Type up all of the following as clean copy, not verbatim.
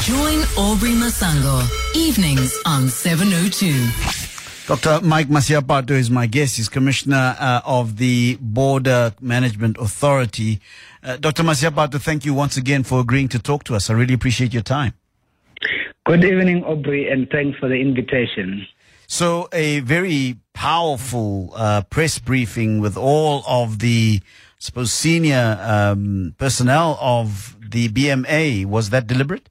Join Aubrey Masango, evenings on 702. Dr. Mike Masiapato is my guest. He's Commissioner of the Border Management Authority. Dr. Masiapato, thank you once again for agreeing to talk to us. I really appreciate your time. Good evening, Aubrey, and thanks for the invitation. So a very powerful press briefing with all of the, senior personnel of the BMA. Was that deliberate?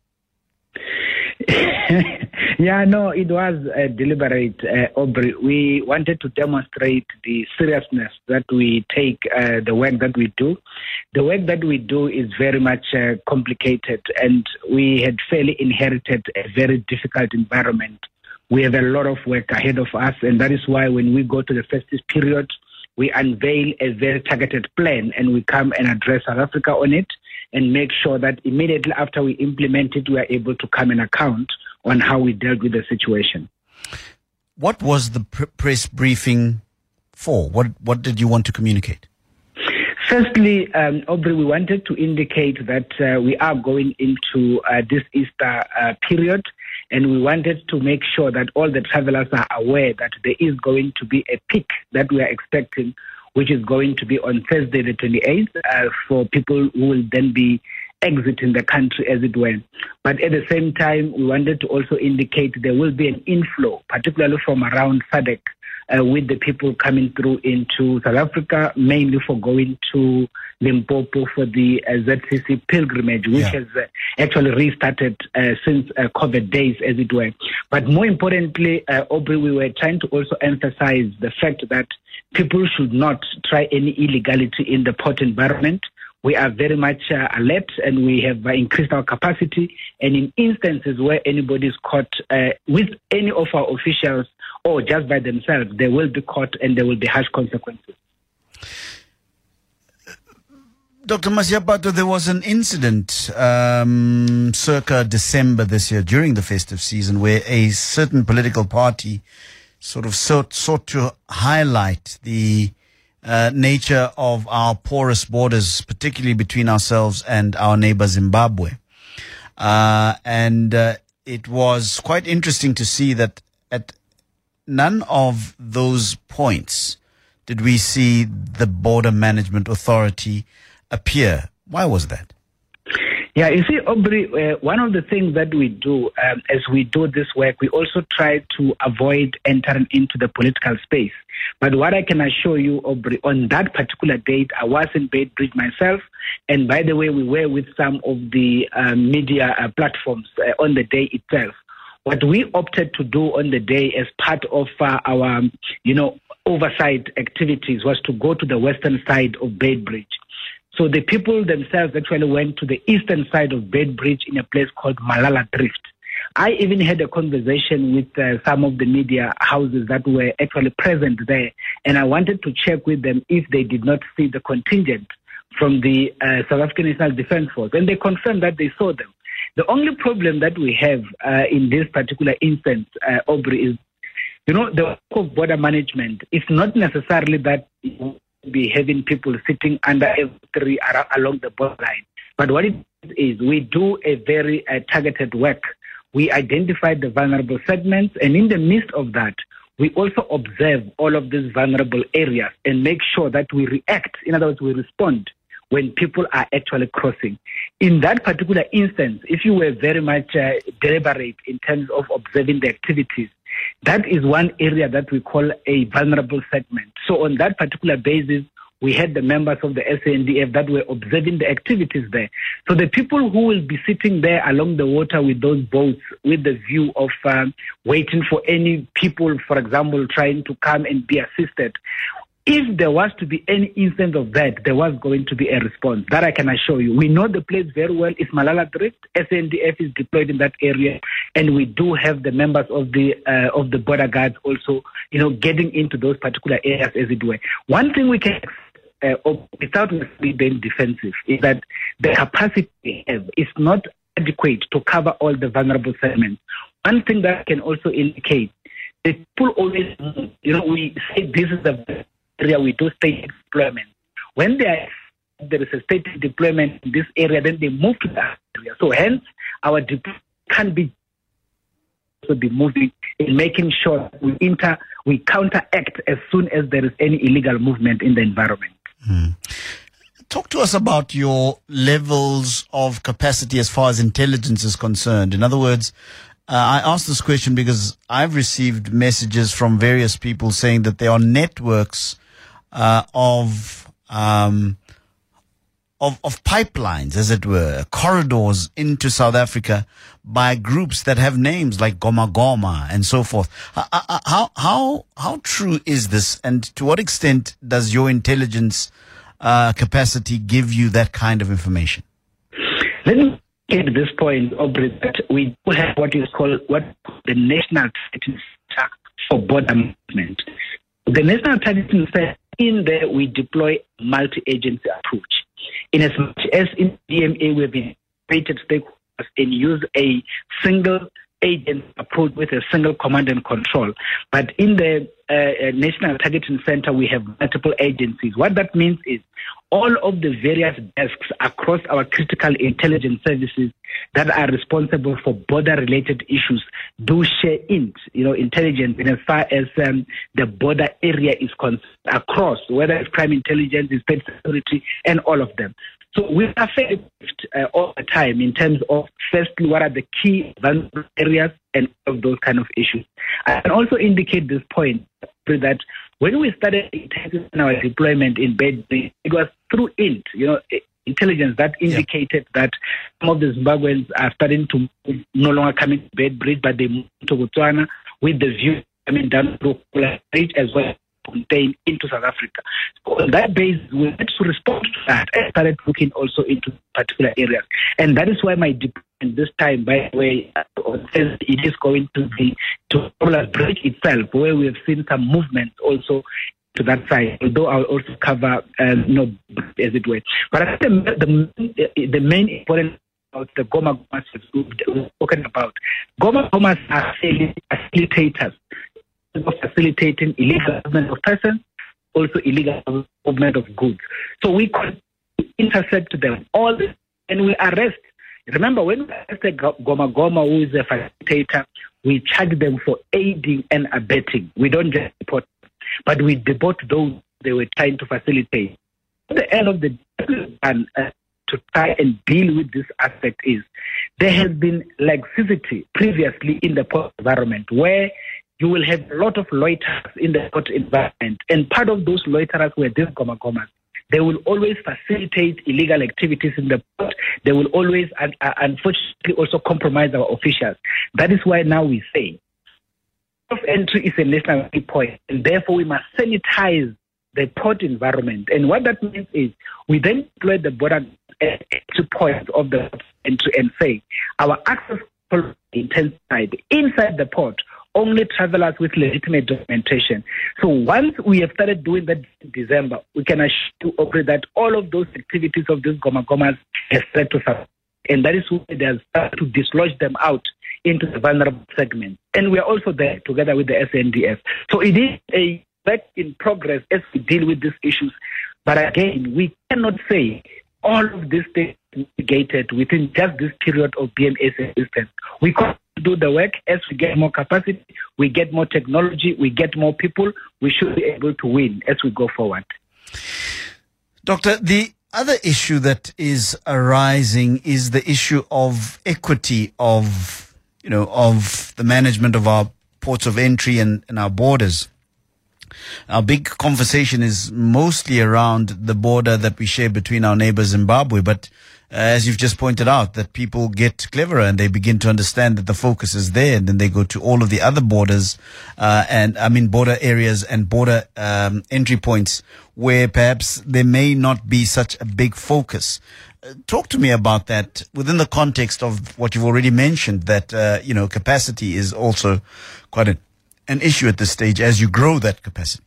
Yeah, no, it was deliberate, Aubrey. We wanted to demonstrate the seriousness that we take the work that we do. The work that we do is very much complicated, and we had fairly inherited a very difficult environment. We have a lot of work ahead of us, and that is why when we go to the festive period, we unveil a very targeted plan, and we come and address South Africa on it and make sure that immediately after we implement it, we are able to come and account on how we dealt with the situation. What was the press briefing for? What did you want to communicate? Firstly, Aubrey, we wanted to indicate that we are going into this Easter period, and we wanted to make sure that all the travelers are aware that there is going to be a peak that we are expecting, which is going to be on Thursday the 28th, for people who will then be exiting the country, as it were. But at the same time, we wanted to also indicate there will be an inflow, particularly from around SADC, with the people coming through into South Africa, mainly for going to Limpopo for the ZCC pilgrimage, which has actually restarted since COVID days, as it were. But more importantly, Aubrey, we were trying to also emphasize the fact that people should not try any illegality in the port environment. We are very much alert, and we have increased our capacity. And in instances where anybody is caught with any of our officials or just by themselves, they will be caught and there will be harsh consequences. Dr. Masiapato, there was an incident circa December this year during the festive season where a certain political party sort of sought to highlight the nature of our porous borders, particularly between ourselves and our neighbor Zimbabwe. And it was quite interesting to see that at none of those points did we see the Border Management Authority appear. Why was that? Yeah, you see, Aubrey, one of the things that we do as we do this work, we also try to avoid entering into the political space. But what I can assure you, Aubrey, on that particular date, I was in Beitbridge myself. And by the way, we were with some of the media platforms on the day itself. What we opted to do on the day as part of our, oversight activities was to go to the western side of Beitbridge. So the people themselves actually went to the eastern side of Beitbridge in a place called Malala Drift. I even had a conversation with some of the media houses that were actually present there, and I wanted to check with them if they did not see the contingent from the South African National Defence Force, and they confirmed that they saw them. The only problem that we have in this particular instance, Aubrey, is, the work of border management is not necessarily that be having people sitting under a tree along the borderline. But what it is, we do a very targeted work. We identify the vulnerable segments, and in the midst of that, we also observe all of these vulnerable areas and make sure that we react. In other words, we respond when people are actually crossing. In that particular instance, if you were very much deliberate in terms of observing the activities, that is one area that we call a vulnerable segment. So on that particular basis, we had the members of the SANDF that were observing the activities there. So the people who will be sitting there along the water with those boats with the view of waiting for any people, for example, trying to come and be assisted, if there was to be any instance of that, there was going to be a response. That I can assure you. We know the place very well. It's Malala Drift. SANDF is deployed in that area, and we do have the members of the border guards also, getting into those particular areas, as it were. One thing we can without being defensive is that the capacity we have is not adequate to cover all the vulnerable segments. One thing that can also indicate that people always, we say this is the area we do state deployment. When there is a state deployment in this area, then they move to that area. So hence, our can't be moving in making sure we counteract as soon as there is any illegal movement in the environment. Talk to us about your levels of capacity as far as intelligence is concerned. In other words, I ask this question because I've received messages from various people saying that there are networks of pipelines, as it were, corridors into South Africa by groups that have names like Goma Goma and so forth. How true is this, and to what extent does your intelligence capacity give you that kind of information? Let me get to this point, Aubrey, that we do have what the National Targeting Center for Border Movement. The National Targeting Center, in there we deploy multi-agency approach. In as much as in DMA we've integrated stakeholders and use a single agent approach with a single command and control. But in the National Targeting Center, we have multiple agencies. What that means is all of the various desks across our critical intelligence services that are responsible for border-related issues do share intelligence in as far as the border area is concerned across, whether it's crime intelligence, state security, and all of them. So we are fairly all the time in terms of, firstly, what are the key vulnerable areas and all of those kind of issues. I can also indicate this point that when we started intensifying our deployment in Beitbridge, it was through intelligence that indicated that some of the Zimbabweans are starting to no longer come into Beitbridge, but they move to Botswana with the view coming down through Bridge as well contained into South Africa. So on that basis, we had to respond to that and started looking also into particular areas. And that is why my deployment this time, by the way, it is going to be to Bridge itself, where we have seen some movement also to that side, although I'll also cover, as it were. But I think the main important about the Goma Gomas we've spoken about. Goma Gomas are facilitators, facilitating illegal movement of persons, also illegal movement of goods. So we could intercept them all, and we arrest. Remember, when we arrest a Goma Goma who is a facilitator, we charge them for aiding and abetting. We don't just deport, but we deport those they were trying to facilitate. At the end of the day, and to try and deal with this aspect is there has been laxity previously in the port environment where you will have a lot of loiterers in the port environment. And part of those loiterers were these Goma Gomas. They will always facilitate illegal activities in the port. They will always, unfortunately, also compromise our officials. That is why now we say port of entry is a national key point, and therefore we must sanitize the port environment. And what that means is we then deploy the border entry points of the port entry and say our access intensified inside the port, only travelers with legitimate documentation. So once we have started doing that in December, we can assure you that all of those activities of these Goma Gomas have started to suffer. And that is why they have started to dislodge them out into the vulnerable segment. And we are also there together with the SNDF. So it is a work in progress as we deal with these issues. But again, we cannot say all of this things mitigated within just this period of BMA's existence. We can't do the work. As we get more capacity, we get more technology, we get more people, we should be able to win as we go forward. Doctor, the other issue that is arising is the issue of equity of the management of our ports of entry and our borders. Our big conversation is mostly around the border that we share between our neighbor Zimbabwe, but as you've just pointed out, that people get cleverer and they begin to understand that the focus is there, and then they go to all of the other borders, border areas and border entry points where perhaps there may not be such a big focus. Talk to me about that within the context of what you've already mentioned, that capacity is also quite an issue at this stage as you grow that capacity.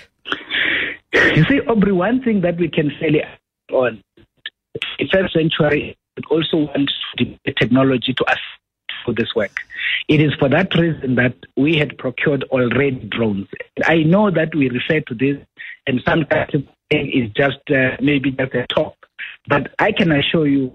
You see, Aubrey, one thing that we can say on the 21st century, we also want technology to assist for this work. It is for that reason that we had procured already drones. I know that we refer to this, and sometimes it's just maybe just a talk, but I can assure you,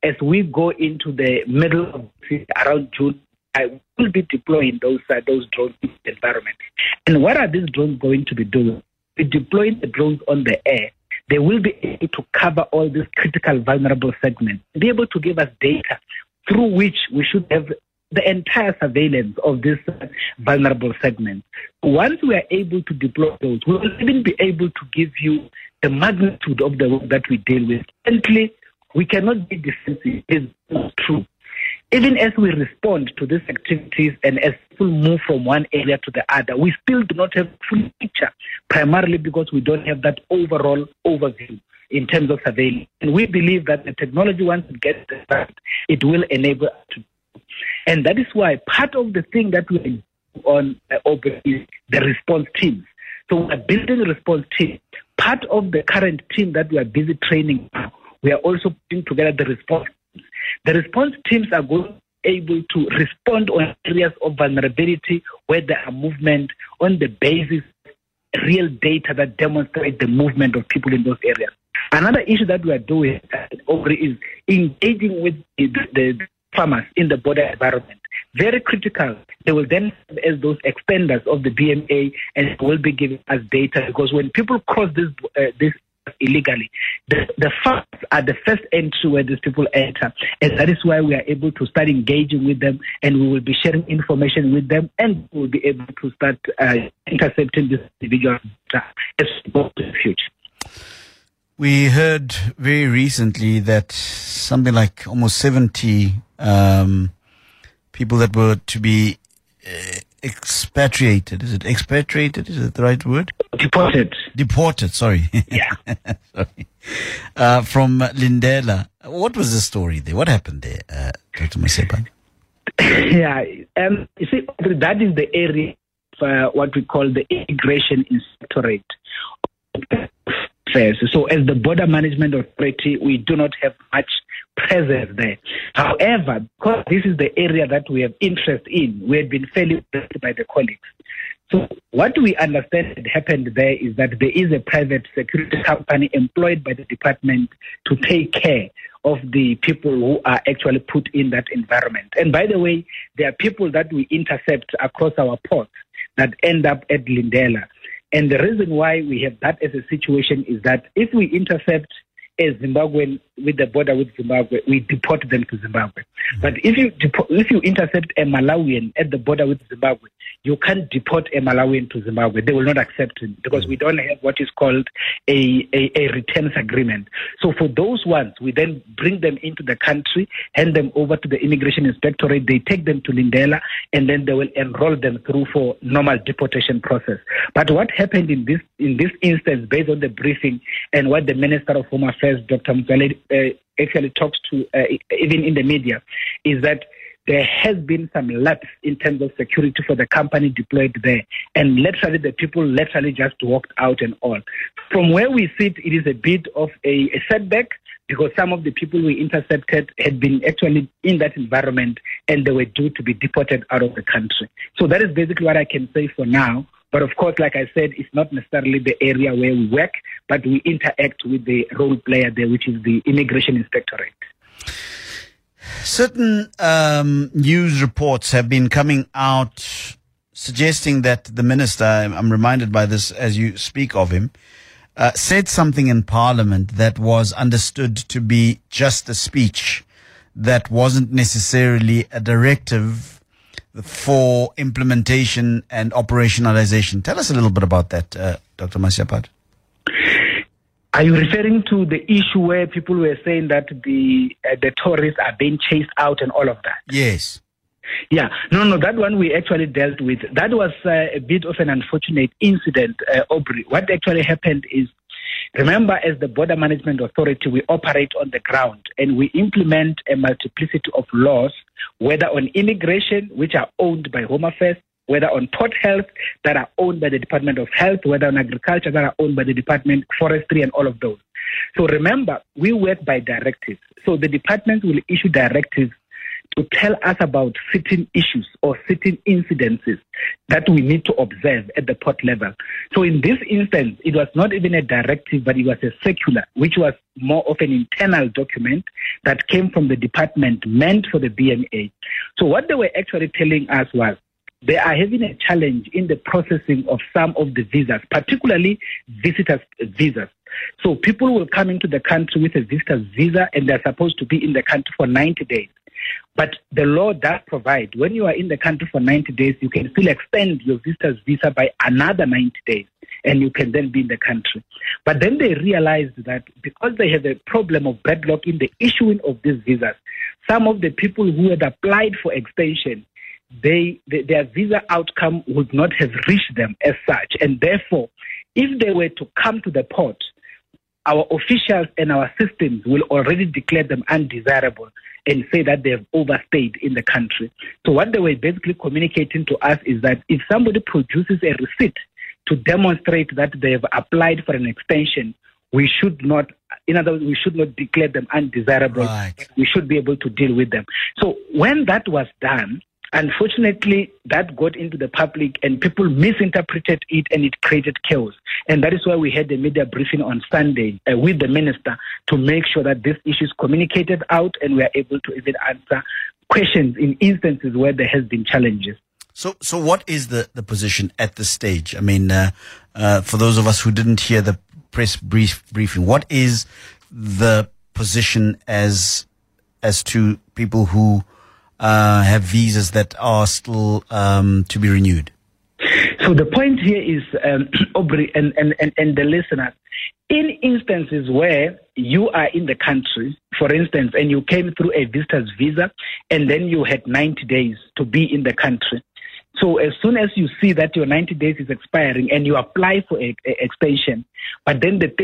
as we go into the middle of around June, I will be deploying those drones in the environment. And what are these drones going to be doing? We're deploying the drones on the air. They will be able to cover all these critical, vulnerable segments, be able to give us data through which we should have the entire surveillance of this vulnerable segment. Once we are able to deploy those, we will even be able to give you the magnitude of the work that we deal with. Currently, we cannot be defensive. It is not true. Even as we respond to these activities and as people move from one area to the other, we still do not have a full picture, primarily because we don't have that overall overview in terms of surveillance. And we believe that the technology, once it gets right, it will enable us to. And that is why part of the thing that we are on is the response teams. So we are building a response team. Part of the current team that we are busy training now, we are also putting together the response teams. The response teams are going to be able to respond on areas of vulnerability where there are movement on the basis of real data that demonstrate the movement of people in those areas. Another issue that we are doing is engaging with the farmers in the border environment. Very critical. They will then serve as those extenders of the BMA and will be giving us data, because when people cross this illegally, the farms are the first entry where these people enter, and that is why we are able to start engaging with them, and we will be sharing information with them, and we will be able to start intercepting this individual as we go to the future. We heard very recently that something like almost 70 people that were to be expatriated. Is it expatriated? Is it the right word? Deported, sorry. Yeah. Sorry. From Lindela. What was the story there? What happened there, Dr. Masiapati? Yeah. You see, that is the area of what we call the Immigration Inspectorate. So as the Border Management Authority, we do not have much presence there. However, because this is the area that we have interest in, we have been fairly blessed by the colleagues. So what we understand had happened there is that there is a private security company employed by the department to take care of the people who are actually put in that environment. And by the way, there are people that we intercept across our ports that end up at Lindela. And the reason why we have that as a situation is that if we intercept a Zimbabwean with the border with Zimbabwe, we deport them to Zimbabwe. But if you intercept a Malawian at the border with Zimbabwe, you can't deport a Malawian to Zimbabwe. They will not accept it because we don't have what is called a returns agreement. So for those ones, we then bring them into the country, hand them over to the Immigration Inspectorate. They take them to Lindela, and then they will enroll them through for normal deportation process. But what happened in this instance, based on the briefing and what the Minister of Home Affairs, Dr. Mzwaledi, actually talks to even in the media, is that there has been some lapse in terms of security for the company deployed there. And literally, the people just walked out and all. From where we sit, it is a bit of a setback because some of the people we intercepted had been actually in that environment and they were due to be deported out of the country. So that is basically what I can say for now. But of course, like I said, it's not necessarily the area where we work, but we interact with the role player there, which is the Immigration Inspectorate. Certain news reports have been coming out suggesting that the minister, I'm reminded by this as you speak of him, said something in Parliament that was understood to be just a speech that wasn't necessarily a directive for implementation and operationalization. Tell us a little bit about that, Dr. Masiapati. Are you referring to the issue where people were saying that the tourists are being chased out and all of that? Yes. Yeah. No, that one we actually dealt with. That was a bit of an unfortunate incident, Aubrey. What actually happened is, remember, as the Border Management Authority, we operate on the ground and we implement a multiplicity of laws, whether on immigration, which are owned by Home Affairs, whether on port health that are owned by the Department of Health, whether on agriculture that are owned by the Department of Forestry and all of those. So remember, we work by directives. So the department will issue directives to tell us about certain issues or certain incidences that we need to observe at the port level. So in this instance, it was not even a directive, but it was a circular, which was more of an internal document that came from the department meant for the BMA. So what they were actually telling us was they are having a challenge in the processing of some of the visas, particularly visitors' visas. So people will come into the country with a visitor's visa and they're supposed to be in the country for 90 days. But the law does provide when you are in the country for 90 days, you can still extend your visitor's visa by another 90 days and you can then be in the country. But then they realized that because they have a problem of deadlock in the issuing of these visas, some of the people who had applied for extension, their visa outcome would not have reached them as such. And therefore, if they were to come to the port, our officials and our systems will already declare them undesirable and say that they have overstayed in the country. So what they were basically communicating to us is that if somebody produces a receipt to demonstrate that they have applied for an extension, we should not, in other words, we should not declare them undesirable. Right. We should be able to deal with them. So when that was done, unfortunately, that got into the public and people misinterpreted it and it created chaos. And that is why we had the media briefing on Sunday with the minister to make sure that this issue is communicated out and we are able to even answer questions in instances where there has been challenges. So what is the position at this stage? I mean, for those of us who didn't hear the press briefing, what is the position as to people who have visas that are still to be renewed? So the point here is, Aubrey and the listeners, in instances where you are in the country, for instance, and you came through a visitor's visa and then you had 90 days to be in the country. So as soon as you see that your 90 days is expiring and you apply for an extension, but then the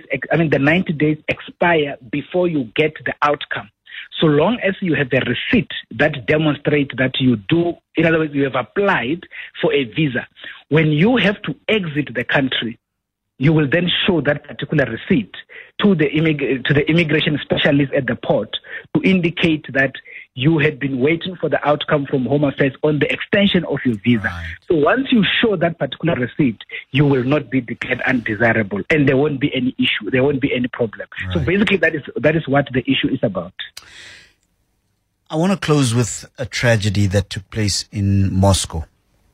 90 days expire before you get the outcome. So long as you have a receipt that demonstrates that you do, in other words, you have applied for a visa, when you have to exit the country, you will then show that particular receipt to the immigration specialist at the port to indicate that you had been waiting for the outcome from Home Affairs on the extension of your visa. Right. So once you show that particular receipt, you will not be declared undesirable and there won't be any issue. There won't be any problem. Right. So basically that is what the issue is about. I want to close with a tragedy that took place in Moscow.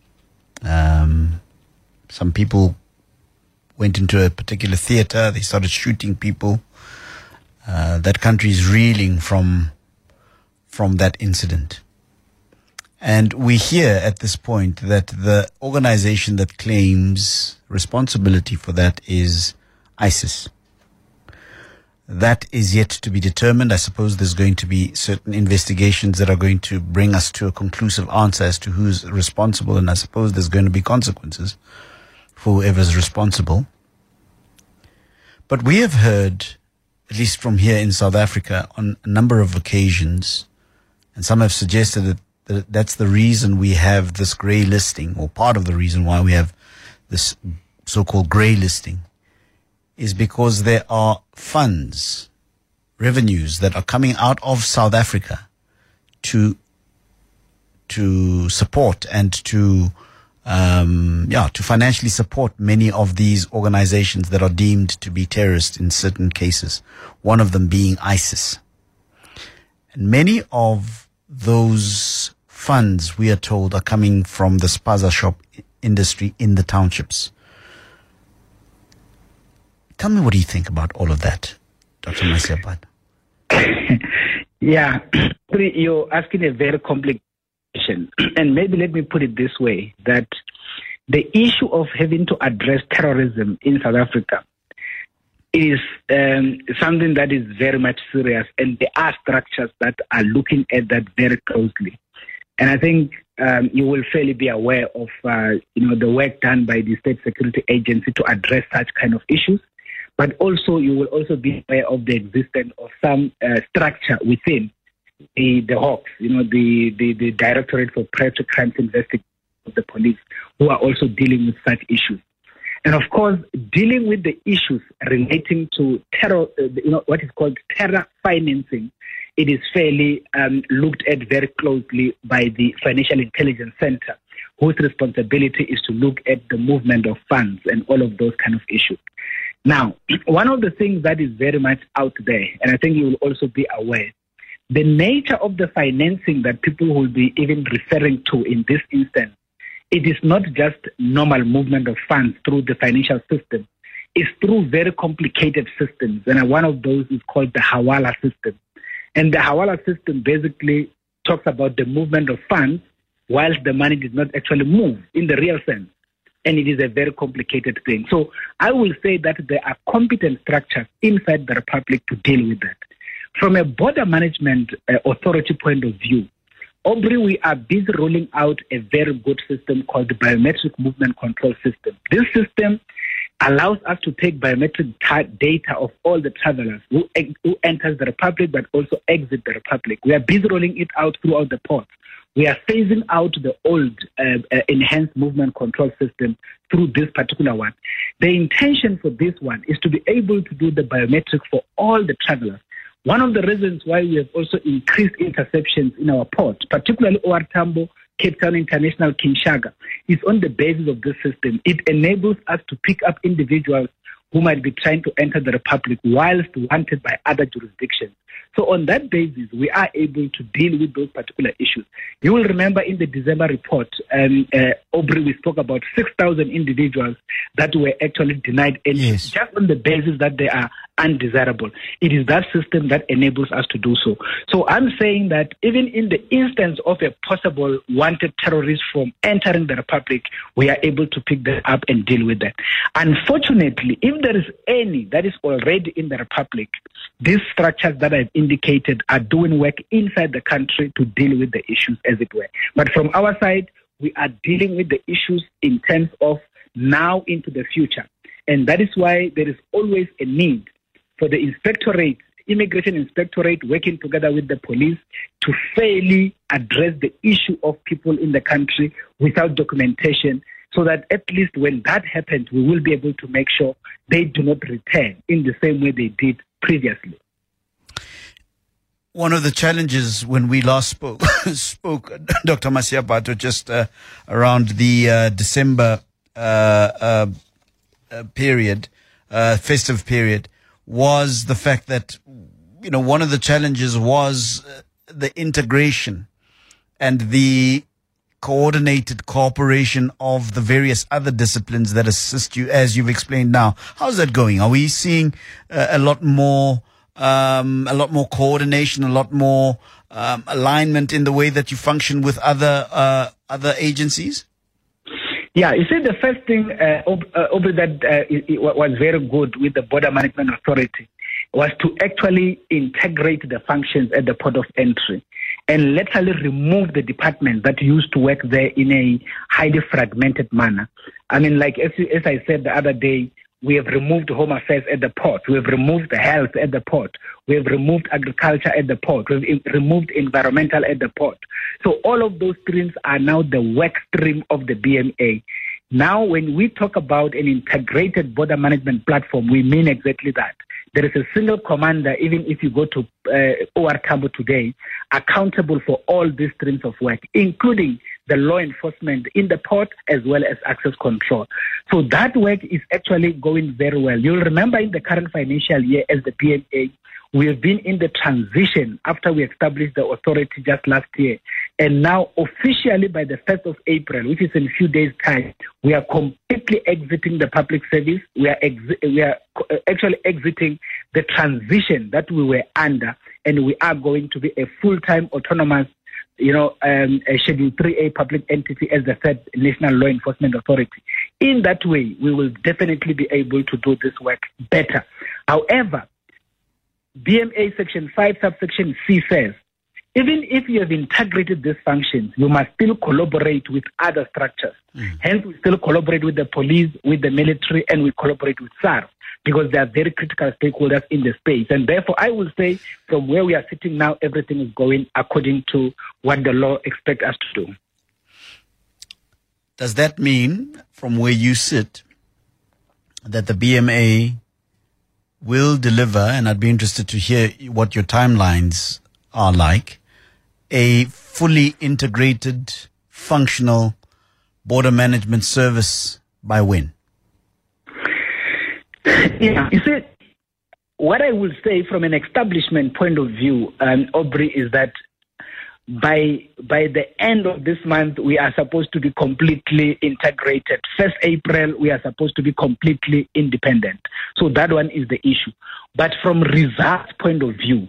Some people went into a particular theater. They started shooting people. That country is reeling from that incident. And we hear at this point that the organization that claims responsibility for that is ISIS. That is yet to be determined. I suppose there's going to be certain investigations that are going to bring us to a conclusive answer as to who's responsible, and I suppose there's going to be consequences for whoever's responsible. But we have heard, at least from here in South Africa, on a number of occasions, and some have suggested that that's the reason we have this grey listing, or part of the reason why we have this so-called grey listing, is because there are funds, revenues that are coming out of South Africa to support and to financially support many of these organizations that are deemed to be terrorists in certain cases, one of them being ISIS. And many of those funds, we are told, are coming from the spaza shop industry in the townships. Tell me, what do you think about all of that, Dr. Masiapat? Yeah, you're asking a very complex question. And maybe let me put it this way, that the issue of having to address terrorism in South Africa is something that is very much serious, and there are structures that are looking at that very closely. And I think you will fairly be aware of the work done by the State Security Agency to address such kind of issues. But also, you will also be aware of the existence of some structure within the Hawks, the Directorate for Prior Crimes Investigation of the police, who are also dealing with such issues. And of course, dealing with the issues relating to terror, what is called terror financing, it is fairly looked at very closely by the Financial Intelligence Center, whose responsibility is to look at the movement of funds and all of those kind of issues. Now, one of the things that is very much out there, and I think you will also be aware, the nature of the financing that people will be even referring to in this instance, it is not just normal movement of funds through the financial system. It's through very complicated systems, and one of those is called the Hawala system. And the Hawala system basically talks about the movement of funds whilst the money did not actually move in the real sense. And it is a very complicated thing. So I will say that there are competent structures inside the Republic to deal with that. From a border management authority point of view, Aubrey, we are busy rolling out a very good system called the Biometric Movement Control System. This system allows us to take biometric data of all the travelers who enters the Republic but also exit the Republic. We are busy rolling it out throughout the ports. We are phasing out the old enhanced movement control system through this particular one. The intention for this one is to be able to do the biometric for all the travelers. One of the reasons why we have also increased interceptions in our ports, particularly OR Tambo, Cape Town International, Kinshasa, is on the basis of this system. It enables us to pick up individuals who might be trying to enter the Republic whilst wanted by other jurisdictions. So on that basis, we are able to deal with those particular issues. You will remember in the December report, Aubrey, we spoke about 6,000 individuals that were actually denied entry, just on the basis that they are undesirable. It is that system that enables us to do so. So I'm saying that even in the instance of a possible wanted terrorist from entering the Republic, we are able to pick them up and deal with that. Unfortunately, if there is any that is already in the Republic, these structures that I've indicated are doing work inside the country to deal with the issues, as it were. But from our side, we are dealing with the issues in terms of now into the future. And that is why there is always a need for the inspectorate, immigration inspectorate, working together with the police to fairly address the issue of people in the country without documentation, so that at least when that happens, we will be able to make sure they do not return in the same way they did previously. One of the challenges when we last spoke, Dr. Masiapato, just around the December period, festive period, was the fact that, you know, one of the challenges was the integration and the coordinated cooperation of the various other disciplines that assist you, as you've explained now. How's that going? Are we seeing a lot more coordination, a lot more alignment in the way that you function with other agencies? Yeah, you see, the first thing that was very good with the Border Management Authority was to actually integrate the functions at the port of entry and literally remove the department that used to work there in a highly fragmented manner. I mean, like as I said the other day, we have removed Home Affairs at the port. We have removed the health at the port. We have removed agriculture at the port. We have removed environmental at the port. So all of those streams are now the work stream of the BMA. Now, when we talk about an integrated border management platform, we mean exactly that. There is a single commander, even if you go to OR Tambo today, accountable for all these streams of work, including the law enforcement in the port as well as access control. So that work is actually going very well. You'll remember in the current financial year as the BMA, we have been in the transition after we established the authority just last year. And now officially by the 1st of April, which is in a few days' time, we are completely exiting the public service. We are actually exiting the transition that we were under, and we are going to be a full-time autonomous a Schedule 3A public entity as the third national law enforcement authority. In that way, we will definitely be able to do this work better. However, BMA Section 5, subsection C says, even if you have integrated these functions, you must still collaborate with other structures. Hence, we still collaborate with the police, with the military, and we collaborate with SARS, because they are very critical stakeholders in the space. And therefore, I will say from where we are sitting now, everything is going according to what the law expects us to do. Does that mean, from where you sit, that the BMA will deliver, and I'd be interested to hear what your timelines are like a fully integrated, functional border management service by when? Yeah, you see, what I will say from an establishment point of view, Aubrey, is that by the end of this month, we are supposed to be completely integrated. 1st April, we are supposed to be completely independent. So that one is the issue. But from results point of view,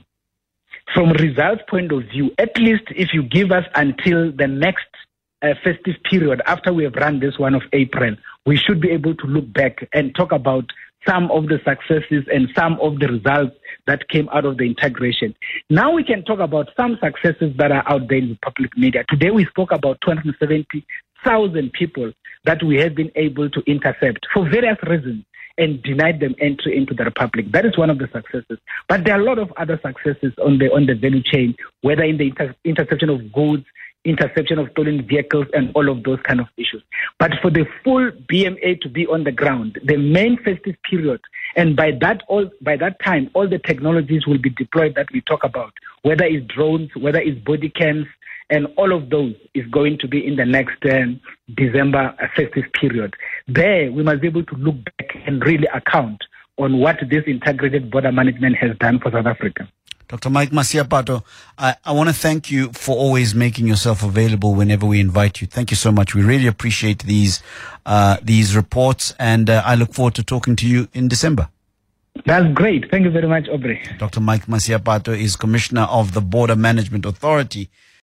at least if you give us until the next festive period after we have run this one of April, we should be able to look back and talk about some of the successes and some of the results that came out of the integration. Now we can talk about some successes that are out there in the public media. Today we spoke about 270,000 people that we have been able to intercept for various reasons and denied them entry into the Republic. That is one of the successes. But there are a lot of other successes on the value chain, whether in the interception of goods, interception of stolen vehicles, and all of those kind of issues. But for the full BMA to be on the ground, the main festive period, and by that time, all the technologies will be deployed that we talk about, whether it's drones, whether it's body cams, and all of those is going to be in the next December festive period. There, we must be able to look back and really account on what this integrated border management has done for South Africa. Dr. Mike Masiapato, I want to thank you for always making yourself available whenever we invite you. Thank you so much. We really appreciate these reports, and I look forward to talking to you in December. That's great. Thank you very much, Aubrey. Dr. Mike Masiapato is Commissioner of the Border Management Authority.